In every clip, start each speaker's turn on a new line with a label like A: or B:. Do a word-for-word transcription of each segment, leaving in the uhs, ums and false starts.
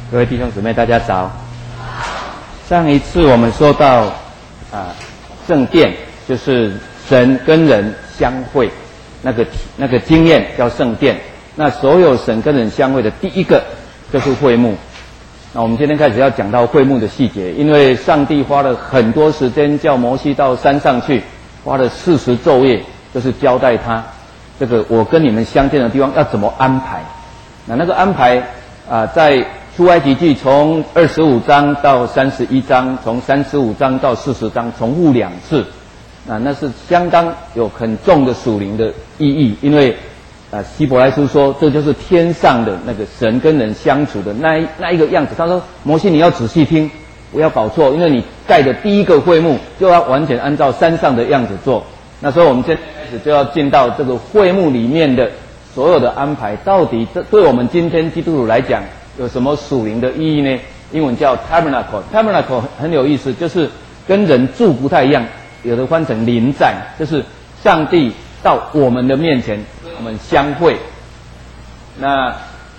A: 各位弟兄姊妹，大家早。上一次我们说到啊，圣殿就是神跟人相会，那个那个经验叫圣殿。那所有神跟人相会的第一个就是会幕。那我们今天开始要讲到会幕的细节，因为上帝花了很多时间叫摩西到山上去，花了四十昼夜，就是交代他这个我跟你们相见的地方要怎么安排。那那个安排啊、呃，在出埃及记从二十五章到三十一章，从三十五章到四十章重复两次，啊，那是相当有很重的属灵的意义，因为啊，希伯来书说这就是天上的那个神跟人相处的那一那一个样子。他说摩西你要仔细听，不要搞错，因为你盖的第一个会幕就要完全按照山上的样子做。那所以我们现在开始就要进到这个会幕里面的所有的安排，到底这对我们今天基督徒来讲有什么属灵的意义呢？英文叫 tabernacle，tabernacle 很有意思，就是跟人住不太一样，有的翻成临在，就是上帝到我们的面前跟我们相会。那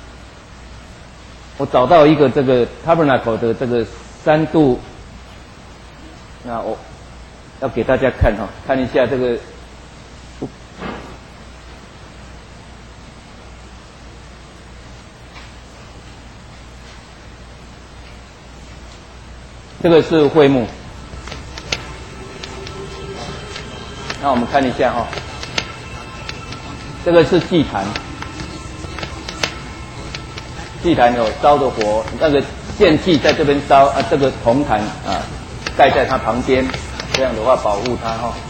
A: 我找到一个这个 tabernacle 的这个三度，那我要给大家看哈，看一下这个。这个是会幕，那我们看一下哈、哦，这个是祭坛，祭坛有烧的火，那个献祭在这边烧啊，这个铜坛啊盖在它旁边，这样的话保护它哈、哦。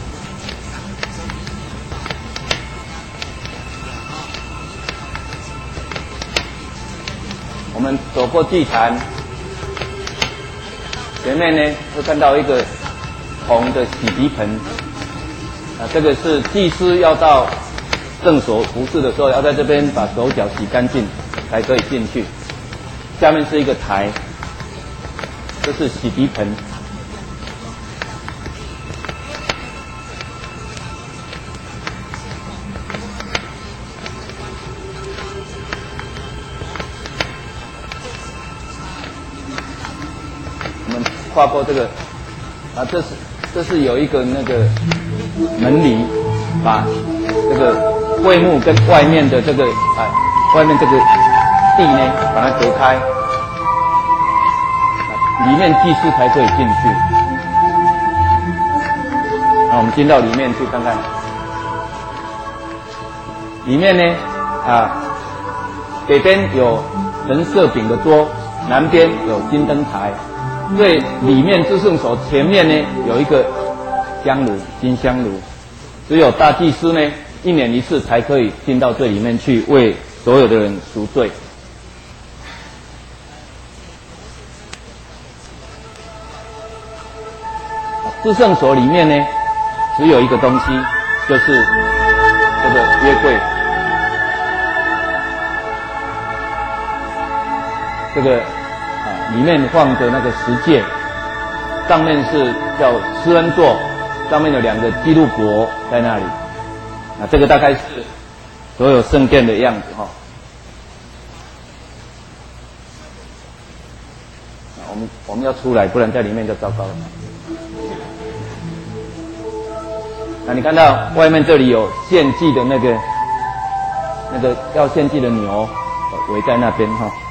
A: 我们走过祭坛。前面呢会看到一个铜的洗涤盆，啊，这个是祭司要到圣所服侍的时候，要在这边把手脚洗干净才可以进去。下面是一个台，这是洗涤盆。跨过这个啊，这是这是有一个那个门篱，把这个会幕跟外面的这个啊外面这个地呢，把它隔开，啊、里面祭司才可以进去。那我们进到里面去看看，里面呢啊，北边有陈设饼的桌，南边有金灯台。最里面至圣所前面呢有一个香炉，金香炉，只有大祭司呢一年一次才可以进到这里面去为所有的人赎罪。至圣所里面呢只有一个东西，就是这个约柜，这个。里面放着那个十诫，上面是叫施恩座，上面有两个基督国在那里。啊，这个大概是所有圣殿的样子哈、哦。我们我们要出来，不然在里面就糟糕了。那你看到外面这里有献祭的那个那个要献祭的牛围在那边哈、哦。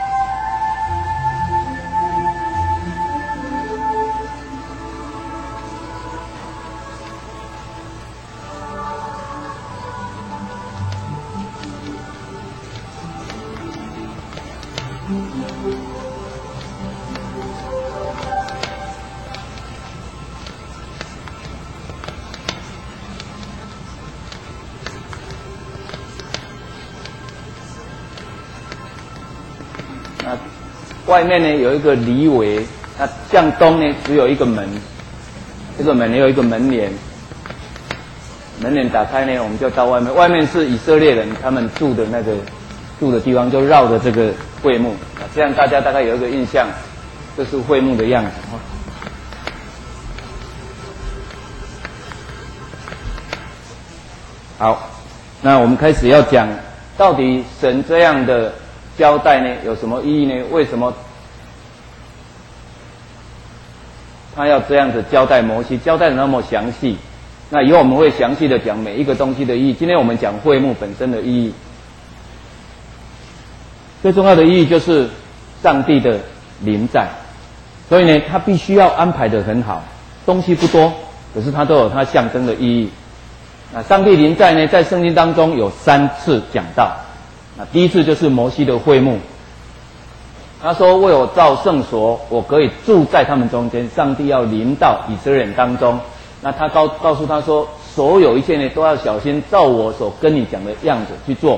A: 那外面呢有一个篱围，那向东呢只有一个门，这个门也有一个门帘，门帘打开呢，我们就到外面，外面是以色列人他们住的那个住的地方，就绕着这个会幕，啊，这样大家大概有一个印象，这是会幕的样子。好，那我们开始要讲，到底神这样的交代呢？有什么意义呢？为什么他要这样子交代摩西，交代的那么详细？那以后我们会详细的讲每一个东西的意义。今天我们讲会幕本身的意义，最重要的意义就是上帝的临在，所以呢，他必须要安排得很好。东西不多，可是它都有它象征的意义。那上帝临在呢，在圣经当中有三次讲到。那第一次就是摩西的会幕，他说：“为我造圣所，我可以住在他们中间。”上帝要临到以色列人当中。那他告告诉他说，所有一切呢都要小心，照我所跟你讲的样子去做。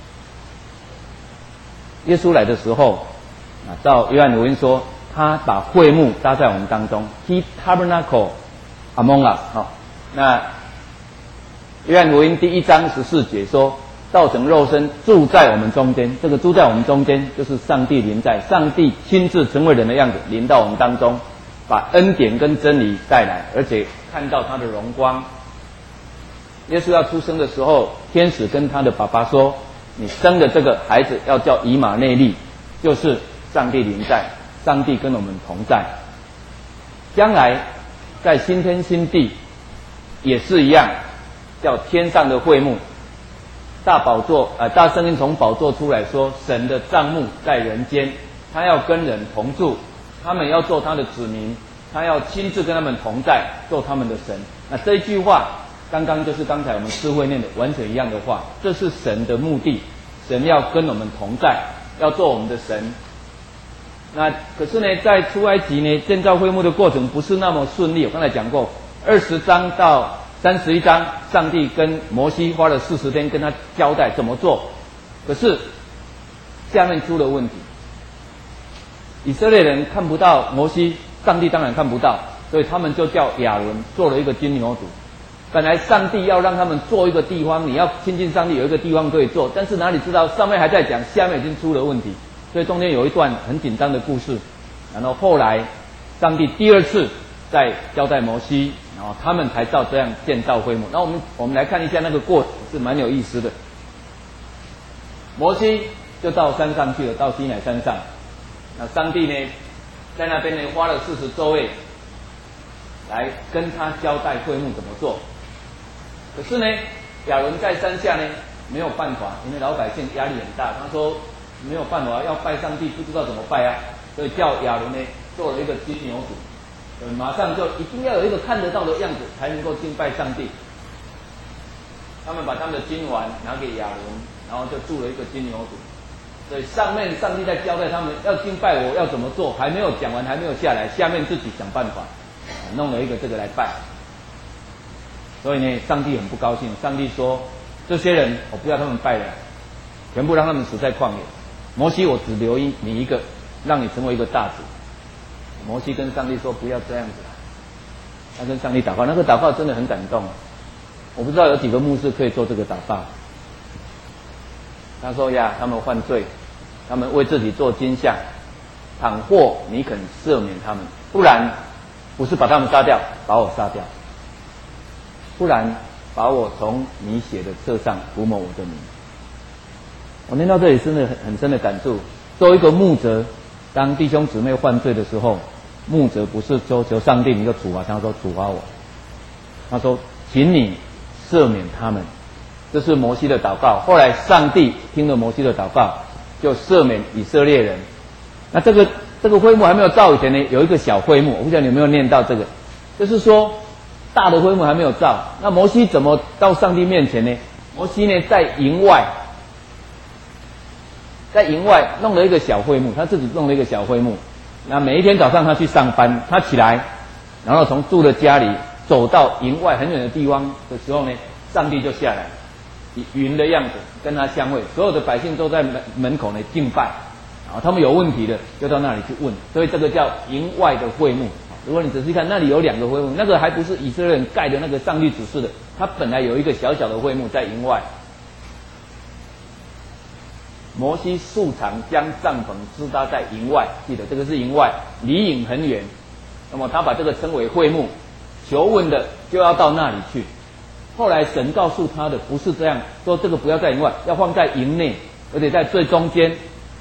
A: 耶稣来的时候，啊，照约翰福音说，他把会幕搭在我们当中 ，He tabernacle among us。好，那约翰福音第一章十四节说，道成肉身住在我们中间。这个住在我们中间，就是上帝临在，上帝亲自成为人的样子，临到我们当中，把恩典跟真理带来，而且看到他的荣光。耶稣要出生的时候，天使跟他的爸爸说：“你生的这个孩子要叫以马内利，就是上帝临在，上帝跟我们同在。”将来在新天新地也是一样，叫天上的会幕。大宝座，呃，大圣经从宝座出来说，神的帐幕在人间，他要跟人同住，他们要做他的子民，他要亲自跟他们同在，做他们的神。那这一句话，刚刚就是刚才我们智慧念的完全一样的话，这是神的目的，神要跟我们同在，要做我们的神。那可是呢，在出埃及呢，建造会幕的过程不是那么顺利。我刚才讲过，二十章到三十一章，上帝跟摩西花了四十天跟他交代怎么做，可是下面出了问题。以色列人看不到摩西，上帝当然看不到，所以他们就叫亚伦做了一个金牛犊。本来上帝要让他们做一个地方，你要亲近上帝有一个地方可以做，但是哪里知道上面还在讲，下面已经出了问题，所以中间有一段很紧张的故事。然后后来上帝第二次再交代摩西，然后他们才照这样建造会幕。那我们我们来看一下那个过程，是蛮有意思的。摩西就到山上去了，到西乃山上。那上帝呢，在那边呢花了四十昼夜来跟他交代会幕怎么做。可是呢，亚伦在山下呢没有办法，因为老百姓压力很大。他说没有办法，要拜上帝不知道怎么拜啊，所以叫亚伦呢做了一个金牛犊。马上就一定要有一个看得到的样子，才能够敬拜上帝。他们把他们的金环拿给亚伦，然后就铸了一个金牛犊。所以上面上帝在交代他们要敬拜我要怎么做，还没有讲完，还没有下来，下面自己想办法，弄了一个这个来拜。所以呢，上帝很不高兴。上帝说：“这些人我不要他们拜了，全部让他们死在旷野。摩西，我只留一你一个，让你成为一个大子。”摩西跟上帝说：“不要这样子啦。”他跟上帝祷告，那个祷告真的很感动。我不知道有几个牧师可以做这个祷告。他说呀，他们犯罪，他们为自己做金像，倘或你肯赦免他们，不然不是把他们杀掉，把我杀掉，不然把我从你写的册上涂抹我的名。我念到这里真的很很深的感触。作为一个牧者，当弟兄姊妹犯罪的时候，牧者不是求求上帝你就处罚他，说处罚我，他说请你赦免他们。这是摩西的祷告。后来上帝听了摩西的祷告，就赦免以色列人。那这个这个会幕还没有造以前呢，有一个小会幕，我不知道你有没有念到这个，就是说大的会幕还没有造。那摩西怎么到上帝面前呢？摩西呢在营外，在营外弄了一个小会幕，他自己弄了一个小会幕。那每一天早上他去上班，他起来，然后从住的家里走到营外很远的地方的时候呢，上帝就下来，以云的样子跟他相会，所有的百姓都在门门口呢敬拜，然后他们有问题的就到那里去问，所以这个叫营外的会幕。如果你仔细看，那里有两个会幕，那个还不是以色列人盖的那个上帝指示的，他本来有一个小小的会幕在营外。摩西素常将帐篷支搭在营外，记得这个是营外，离营很远。那么他把这个称为会幕，求问的就要到那里去。后来神告诉他的不是这样，说这个不要在营外，要放在营内，而且在最中间。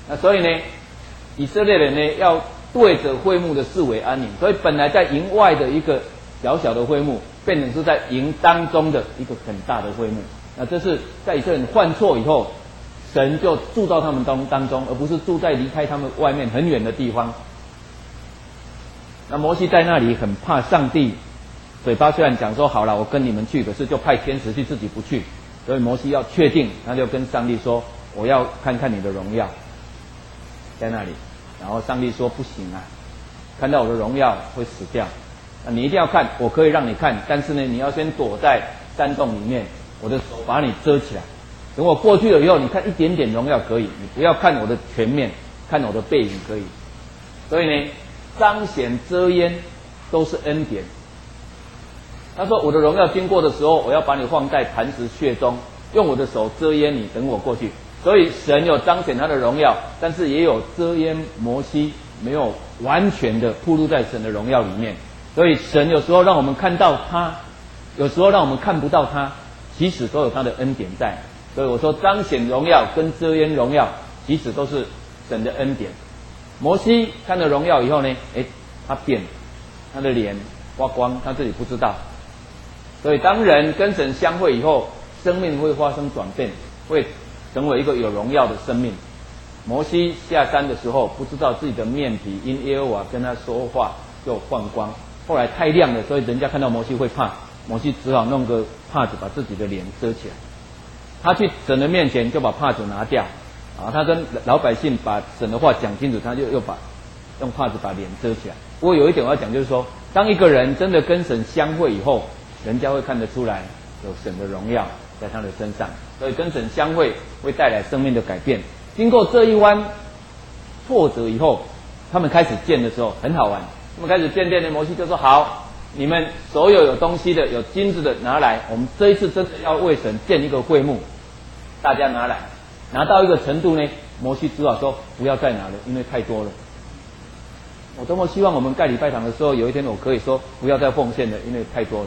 A: 那所以呢，以色列人呢要对着会幕的四围安营，所以本来在营外的一个小小的会幕，变成是在营当中的一个很大的会幕。那这是在以色列人犯错以后，神就住到他们当当中，而不是住在离开他们外面很远的地方。那摩西在那里很怕上帝，嘴巴虽然讲说好了，我跟你们去，可是就派天使去，自己不去。所以摩西要确定，他就跟上帝说：“我要看看你的荣耀。”在那里，然后上帝说：“不行啊，看到我的荣耀会死掉。那你一定要看，我可以让你看，但是呢，你要先躲在山洞里面，我的手把你遮起来。等我过去了以后，你看一点点荣耀可以，你不要看我的全面，看我的背影可以。所以呢，彰显遮掩都是恩典。”他说：“我的荣耀经过的时候，我要把你放在磐石穴中，用我的手遮掩你，等我过去。”所以神有彰显他的荣耀，但是也有遮掩摩西没有完全的暴露在神的荣耀里面。所以神有时候让我们看到他，有时候让我们看不到他，其实都有他的恩典在。所以我说彰显荣耀跟遮掩荣耀，其实都是神的恩典。摩西看了荣耀以后呢，诶，他变，他的脸发光，他自己不知道。所以当人跟神相会以后，生命会发生转变，会成为一个有荣耀的生命。摩西下山的时候，不知道自己的面皮因耶和华跟他说话就换光，后来太亮了，所以人家看到摩西会怕，摩西只好弄个帕子把自己的脸遮起来。他去神的面前就把帕子拿掉，啊，他跟老百姓把神的话讲清楚，他就又把用帕子把脸遮起来。不过有一点我要讲，就是说，当一个人真的跟神相会以后，人家会看得出来有神的荣耀在他的身上，所以跟神相会会带来生命的改变。经过这一弯挫折以后，他们开始建的时候很好玩。他们开始建殿的，摩西就说：“好，你们所有有东西的、有金子的拿来，我们这一次真的要为神建一个会幕，大家拿来。拿到一个程度呢，摩西只好说不要再拿了，因为太多了。我多么希望我们盖礼拜堂的时候，有一天我可以说不要再奉献了，因为太多了。”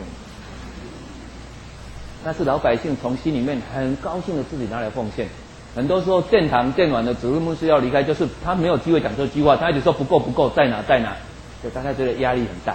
A: 那是老百姓从心里面很高兴的自己拿来奉献。很多时候建堂建完了，主任牧师要离开，就是他没有机会讲这句话，他一直说不够不够，再拿再拿，所以大家觉得压力很大。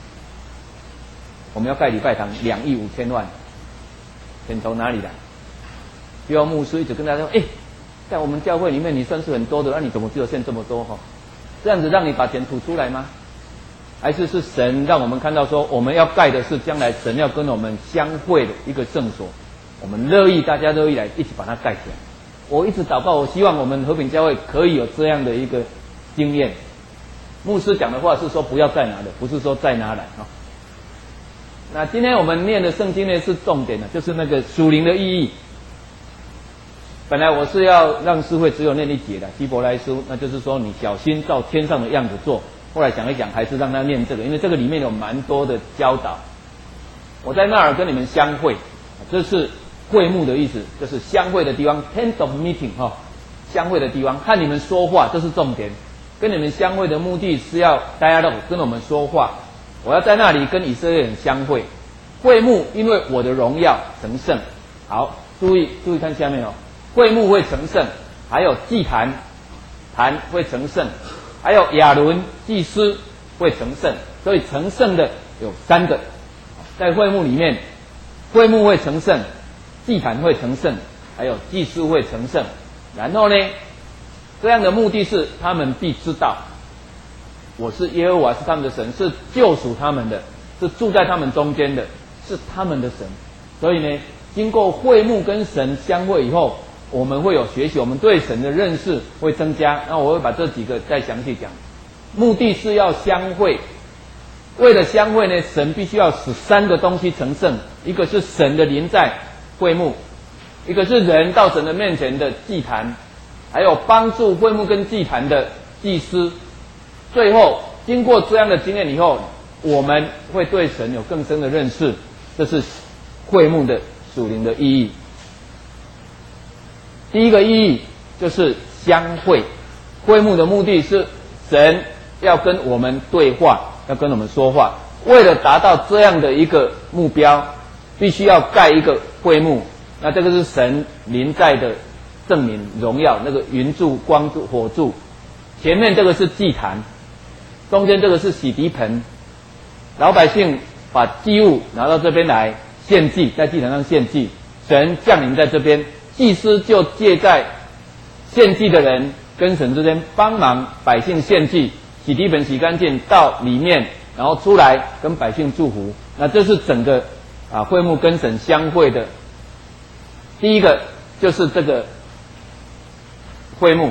A: 我们要盖礼拜堂两亿五千万，钱从哪里来？需要牧师一直跟大家说：“哎，在我们教会里面你算是很多的，那你怎么只有献这么多？哈，这样子让你把钱吐出来吗？还是是神让我们看到说，我们要盖的是将来神要跟我们相会的一个圣所，我们乐意，大家乐意来一起把它盖起来。”我一直祷告，我希望我们和平教会可以有这样的一个经验。牧师讲的话是说不要再拿的，不是说再拿来啊。那今天我们念的圣经呢是重点的，就是那个属灵的意义。本来我是要让诗会只有念一节的希伯来书，那就是说你小心照天上的样子做。后来想一想，还是让他念这个，因为这个里面有蛮多的教导。我在那儿跟你们相会，这是会幕的意思，就是相会的地方 ，tent of meeting 哈、哦，相会的地方，和你们说话，这是重点。跟你们相会的目的是要大家都跟我们说话。我要在那里跟以色列人相会。会幕因为我的荣耀成圣。好，注意注意看下面哦，会幕会成圣，还有祭坛，坛会成圣，还有亚伦祭司会成圣。所以成圣的有三个，在会幕里面，会幕会成圣。祭坛会成圣，还有祭司会成圣。然后呢，这样的目的是他们必知道，我是耶和华，是他们的神，是救赎他们的，是住在他们中间的，是他们的神。所以呢，经过会幕跟神相会以后，我们会有学习，我们对神的认识会增加。那我会把这几个再详细讲。目的是要相会，为了相会呢，神必须要使三个东西成圣，一个是神的临在。会幕，一个是人到神的面前的祭坛，还有帮助会幕跟祭坛的祭司。最后，经过这样的经验以后，我们会对神有更深的认识，这是会幕的属灵的意义。第一个意义就是相会，会幕的目的是神要跟我们对话，要跟我们说话。为了达到这样的一个目标，必须要盖一个会幕，那这个是神临在的圣名荣耀，那个云柱、光柱、火柱，前面这个是祭坛，中间这个是洗涤盆，老百姓把祭物拿到这边来献祭，在祭坛上献祭，神降临在这边，祭司就借在献祭的人跟神之间帮忙百姓献祭，洗涤盆洗干净到里面，然后出来跟百姓祝福。那这是整个啊会幕跟神相会的第一个，就是这个会幕，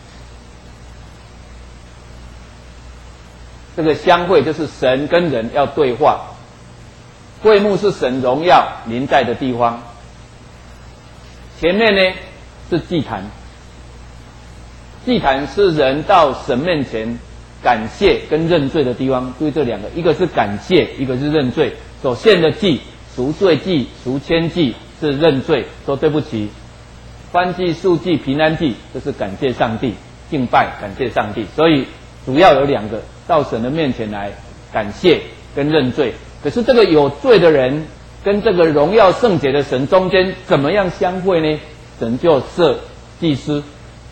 A: 这个相会就是神跟人要对话，会幕是神荣耀临在的地方。前面呢是祭坛，祭坛是人到神面前感谢跟认罪的地方。注意这两个，一个是感谢，一个是认罪。所献的祭，赎罪祭、赎愆祭是认罪，说对不起；欢祭、赎祭、平安祭，这是感谢上帝、敬拜、感谢上帝。所以主要有两个，到神的面前来感谢跟认罪。可是这个有罪的人跟这个荣耀圣洁的神中间怎么样相会呢？神就设祭司。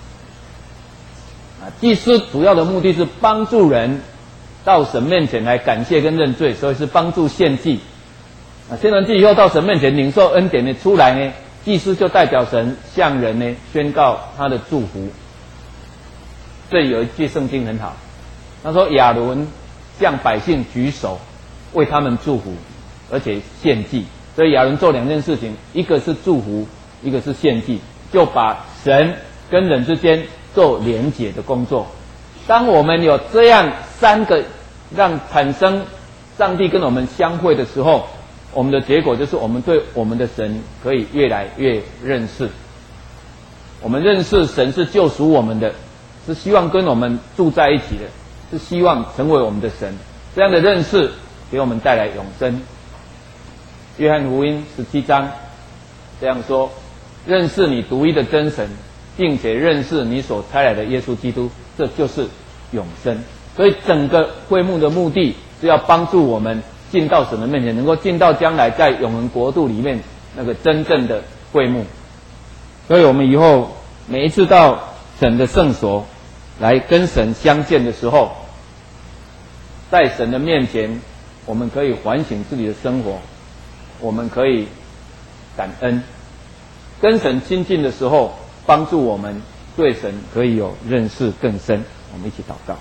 A: 啊，祭司主要的目的是帮助人到神面前来感谢跟认罪，所以是帮助献祭。啊，献完祭以后到神面前领受恩典的出来呢，祭司就代表神向人呢宣告他的祝福。这有一句圣经很好，他说亚伦向百姓举手为他们祝福，而且献祭。所以亚伦做两件事情，一个是祝福，一个是献祭，就把神跟人之间做连结的工作。当我们有这样三个让产生上帝跟我们相会的时候，我们的结果就是我们对我们的神可以越来越认识。我们认识神是救赎我们的，是希望跟我们住在一起的，是希望成为我们的神。这样的认识给我们带来永生。约翰福音十七章这样说：认识你独一的真神，并且认识你所差来的耶稣基督，这就是永生。所以整个会幕的目的是要帮助我们进到神的面前，能够进到将来在永恒国度里面那个真正的会幕。所以我们以后每一次到神的圣所来跟神相见的时候，在神的面前，我们可以反省自己的生活，我们可以感恩，跟神亲近的时候，帮助我们对神可以有认识更深。我们一起祷告。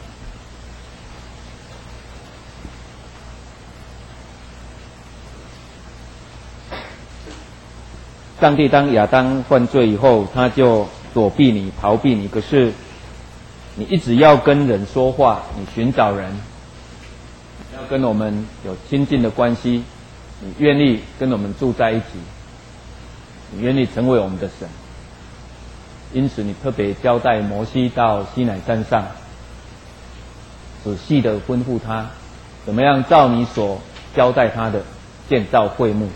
A: 上帝当亚当犯罪以后，他就躲避你、逃避你，可是你一直要跟人说话，你寻找人，要跟我们有亲近的关系，你愿意跟我们住在一起，你愿意成为我们的神。因此你特别交代摩西到西乃山上，仔细的吩咐他怎么样照你所交代他的建造会幕。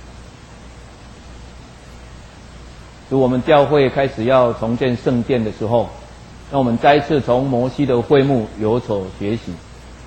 A: 如我们教会开始要重建圣殿的时候，让我们再一次从摩西的会幕有所学习。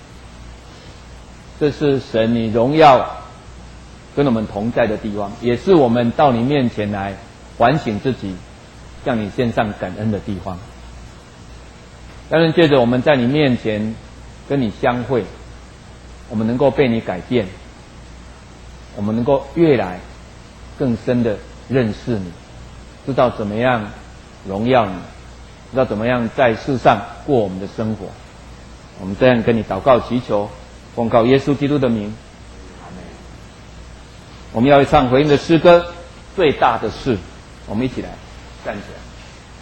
A: 这是神你荣耀跟我们同在的地方，也是我们到你面前来反省自己，向你献上感恩的地方。当然，借着我们在你面前跟你相会，我们能够被你改变，我们能够越来更深的认识你，知道怎么样荣耀你，知道怎么样在世上过我们的生活。我们这样跟你祷告祈求，奉靠耶稣基督的名，阿们。我们要唱回应的诗歌，最大的事。我们一起来站起来。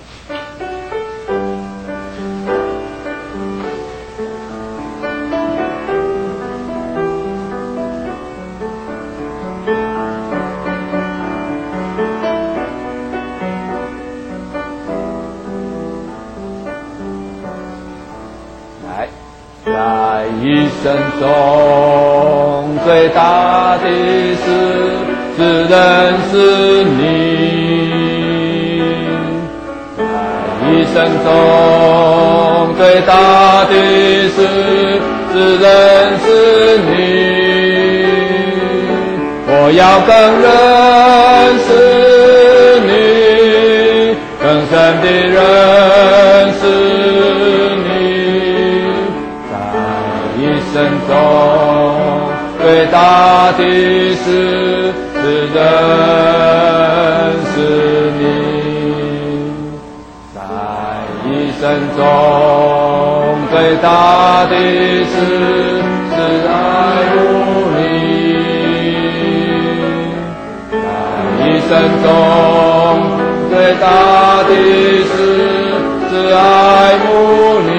A: 在一生中最大的事是认识你，在一生中最大的事是认识你，我要更认识你，更地认识你，在一生中最大的事是认识你，在一生中最大的事是爱慕你，在一生中最大的事是爱慕你，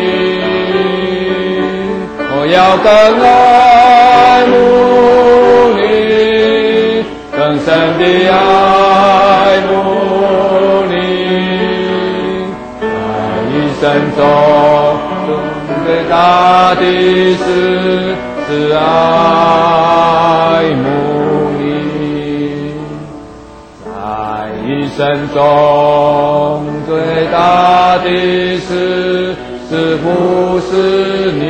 A: 我要更爱慕你，更深地爱慕你，在一生中最大的事是爱慕你，在一生中最大的事是服侍你，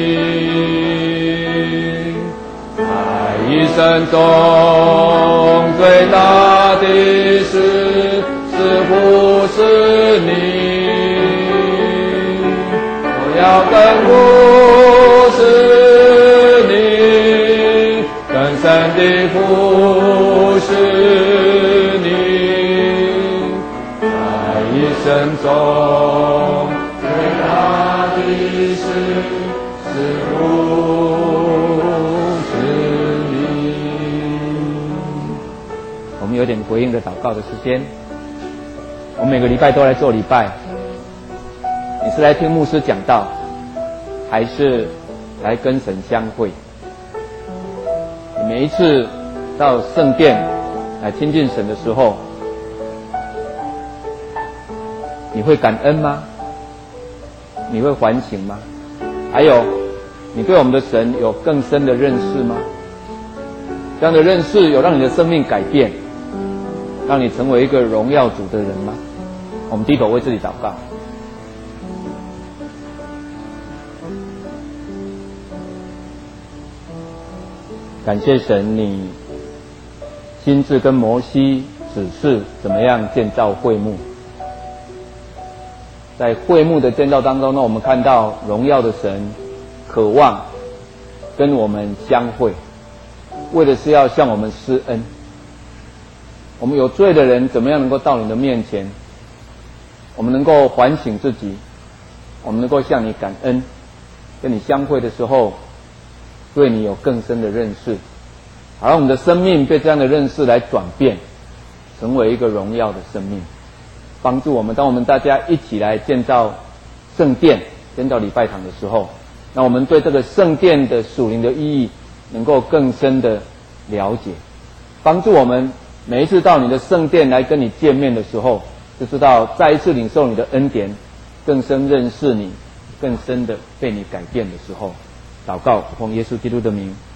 A: 在一生中最大的事是服侍你，我要更服侍你，更深地服侍你，在一生中最大的事是服侍你。我们有点回应的祷告的时间，我们每个礼拜都来做礼拜。你是来听牧师讲道，还是来跟神相会？你每一次到圣殿来亲近神的时候，你会感恩吗？你会反省吗？还有，你对我们的神有更深的认识吗？这样的认识有让你的生命改变，让你成为一个荣耀主的人吗？我们低头为自己祷告。感谢神，你亲自跟摩西指示怎么样建造会幕。在会幕的建造当中呢，我们看到荣耀的神渴望跟我们相会，为的是要向我们施恩。我们有罪的人怎么样能够到你的面前？我们能够反省自己，我们能够向你感恩，跟你相会的时候对你有更深的认识，好让我们的生命被这样的认识来转变，成为一个荣耀的生命，帮助我们。当我们大家一起来建造圣殿、建造礼拜堂的时候，那我们对这个圣殿的属灵的意义能够更深的了解，帮助我们每一次到你的圣殿来跟你见面的时候，就知道再一次领受你的恩典，更深认识你，更深的被你改变的时候。祷告奉耶稣基督的名。